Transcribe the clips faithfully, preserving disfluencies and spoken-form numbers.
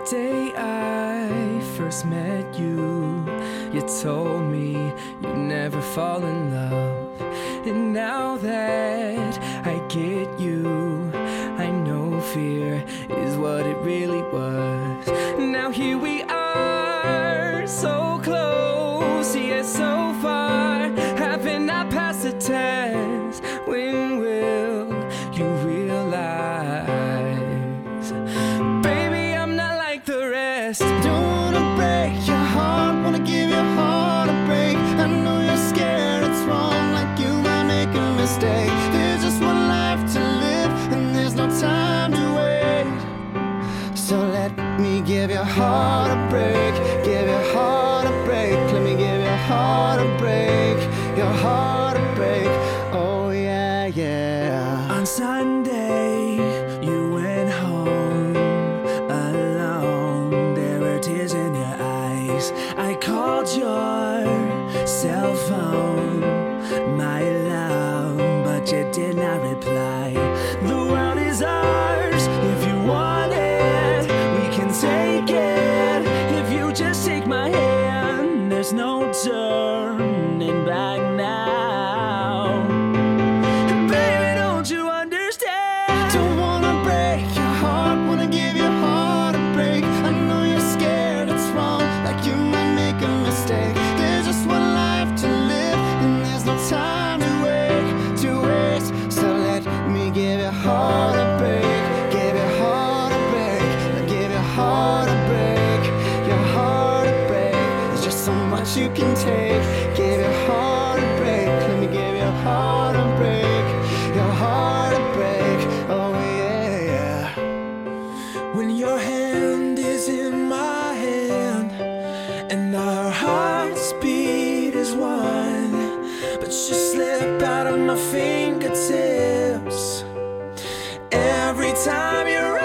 day I first met you, you told me you'd never fall in love. And now that I get you, I know fear is what it really was. Now here we are, so close, yet so far. Haven't I passed the test? When will you realize? Baby, I'm not like the rest. Don't wanna break your heart, wanna give your heart a break. I know you're scared it's wrong, like you might make a mistake. There's just one life to live, and there's no time to wait. So let me give your heart a break, give your heart a break. Let me give your heart a break, your heart a break. Oh yeah, yeah. On Sunday, you went home alone. There were tears in your eyes. I called your cell phone, my love, but you did not reply. The world is ours if you want it. We can take it if you just take my hand. There's no turning back now. Baby, don't you understand? Don't wanna break your heart, wanna give your heart a break. I know you're scared it's wrong, like you might make a mistake. There's just one life to live, and there's no time to wait, to waste. So let me give your heart a break, give your heart a break, give your heart a break, your heart a break. There's just so much you can take. Give your heart a break, let me give your heart a break, your heart a break. Oh yeah, yeah. When your hand is in my hand and our hearts beat as one, but you slip out of my fingertips every time you run.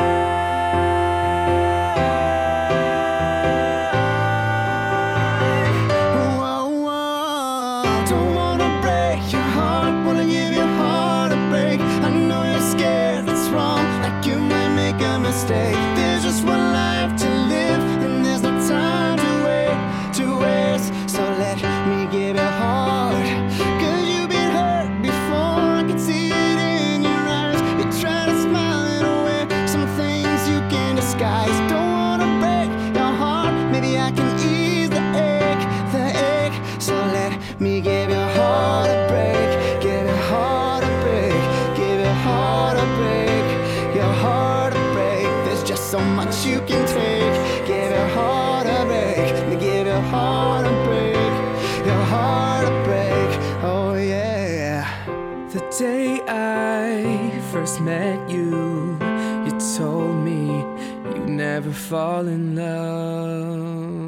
Whoa, whoa. Don't wanna break your heart, wanna give your heart a break. I know you're scared it's wrong, like you might make a mistake. There's just one life to live, and there's no time to wait, to waste. So let me give your heart, 'cause you've been hurt before, I can see it in your eyes. You try to smile it away, some things you can disguise. Don't wanna break your heart, maybe I can ease the ache, the ache. So let me give your heart a break, give your heart a break, give your heart a break, your heart a break. There's just so much you can take. Give your heart a break, let me give your heart a break, your heart a break. Oh yeah. The day I first met you, you told me you'd never fall in love.